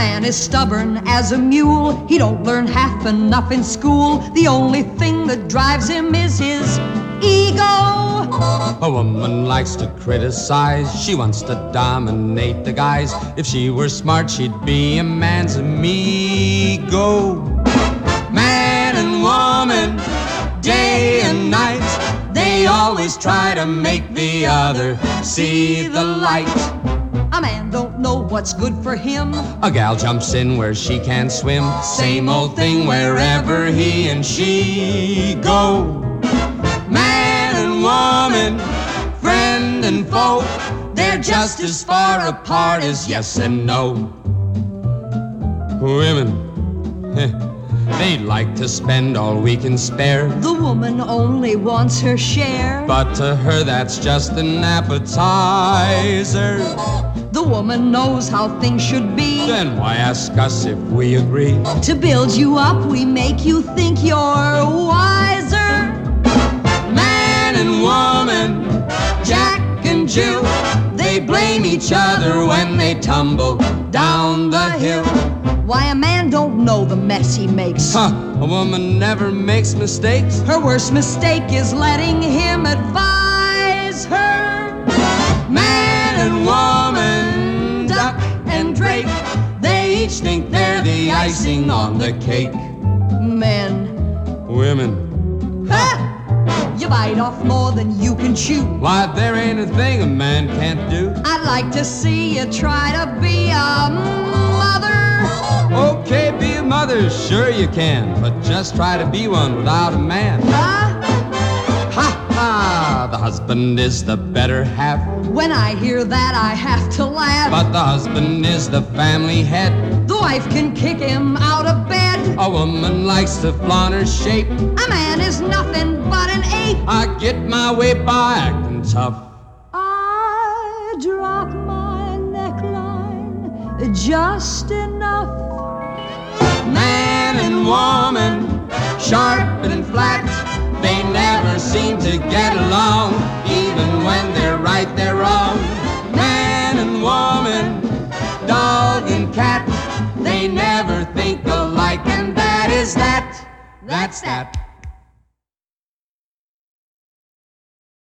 man is stubborn as a mule. He don't learn half enough in school. The only thing that drives him is his ego. A woman likes to criticize. She wants to dominate the guys. If she were smart, she'd be a man's amigo. Man and woman, day and night, they always try to make the other see the light. A man don't know what's good for him. A gal jumps in where she can't swim. Same old thing wherever he and she go. Man and woman, friend and foe, they're just as far apart as yes and no. Women, they'd like to spend all we can spare. The woman only wants her share. But to her that's just an appetizer. The woman knows how things should be. Then why ask us if we agree? To build you up, we make you think you're wiser. Man and woman, Jack and Jill, they blame each other when they tumble down the hill. Why a man don't know the mess he makes. A woman never makes mistakes. Her worst mistake is letting him advise her. Man and woman, duck and drake, they each think they're the icing on the cake. Men. Women. Ha! You bite off more than you can chew. Why, there ain't a thing a man can't do. I'd like to see you try to be a mother. Okay, be a mother, sure you can, but just try to be one without a man. Huh? Ha ha! The husband is the better half. When I hear that, I have to laugh. But the husband is the family head. The wife can kick him out of bed. A woman likes to flaunt her shape. A man is nothing but an ape. I get my way by acting tough. I drop my neckline just enough. Man and woman, sharp and flat, they never seem to get along. Even when they're right, they're wrong. Man and woman, dog and cat, they never think alike, and that is that. That's that.